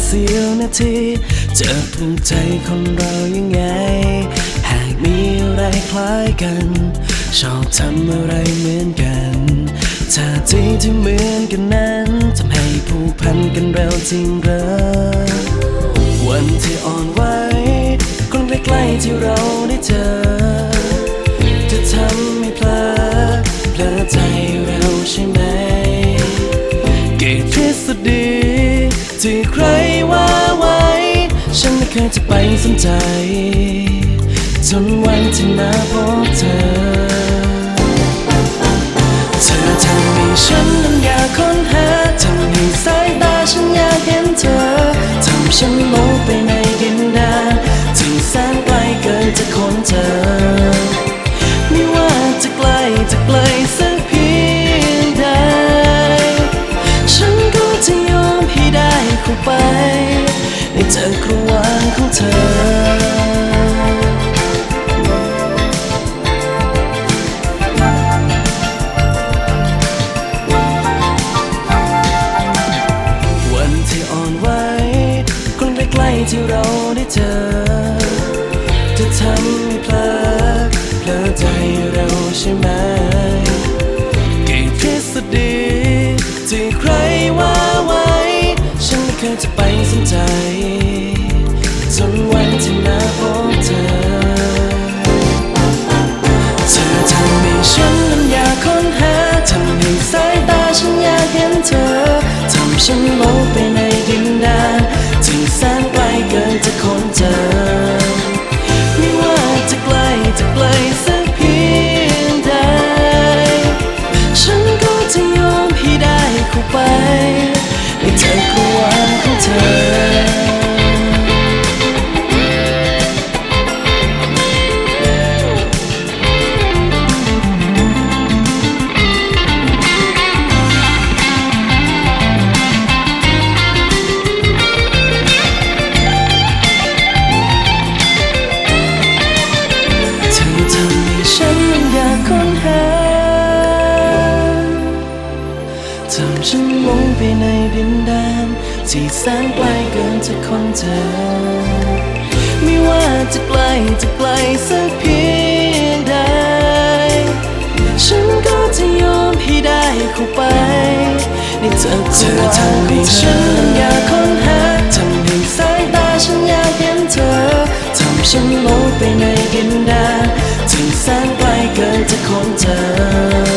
เสี้ยวนาทีจะภูมิใจคนเรายังไงหากมีอะไรคล้ายกันชอบทำอะไรเหมือนกันท่าทีที่เหมือนกันนั้นทำให้ผูกพันกันเร็วจริงเหรอวันที่อ่อนไหวคนใกล้ๆที่เราได้เจอจะทำให้เพลอใจเราใช่ไหมกี่ทฤษฎีที่ใครว่าไว้ฉันไม่เคยจะไปสนใจจนวันที่มาพบเธอทำให้ฉันนั้นอยากค้นหาทำให้สายตาฉันอยากเห็นเธอทำฉันหลงไปในดินแดนที่แสนไกลเกินจะค้นเจอไม่ว่าจะไกลสักเพียงใดฉันก็จะยอมให้ได้เข้าไปในจักรวาลของเธอที่เราได้เจอจะทำให้เพลอใจเราใช่ไหมกี่ทฤษฎีที่ใครว่าไว้ฉันไม่เคยจะไปสนใจจนวันที่มาพบเธอทำให้ฉันนั้นอยากค้นหาทำให้สายตาฉันอยากเห็นเธอทำฉันหลงไปในดินแดนที่แสนไกลเกินจะค้นเจอไม่ว่าจะไกลสักเพียงใดฉันก็จะยอมให้ได้เข้าไปในจักรวาลของเธอทำฉันหลงไปในดินแดนที่แสนไกลเกินจะค้นเจอไม่ว่าจะไกลสักเพียงใดฉันก็จะยอมให้ได้เข้าไปในจักรวาลของเธอฉันอยากค้นหาทำให้สายตาฉันอยากเห็นเธอทำฉันหลงไปในดินแดนที่แสนไกลเกินจะค้นเจอ